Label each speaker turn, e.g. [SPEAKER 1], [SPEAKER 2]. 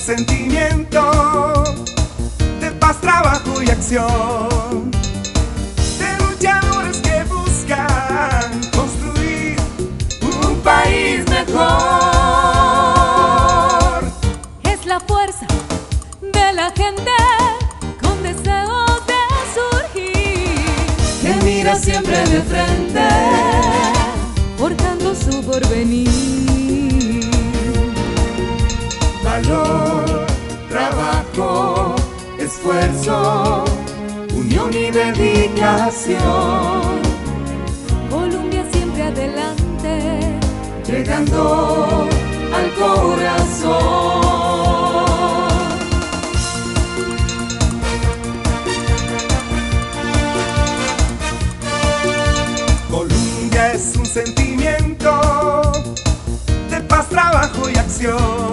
[SPEAKER 1] sentimiento de paz, trabajo y acción, de luchadores que buscan construir un país mejor.
[SPEAKER 2] Es la fuerza de la gente con deseo de surgir,
[SPEAKER 1] que mira siempre de frente,
[SPEAKER 2] forjando su porvenir.
[SPEAKER 1] Valor, trabajo, esfuerzo, unión y dedicación.
[SPEAKER 2] Colombia siempre adelante,
[SPEAKER 1] Llegando al corazón. Colombia es un sentimiento de paz, trabajo y acción,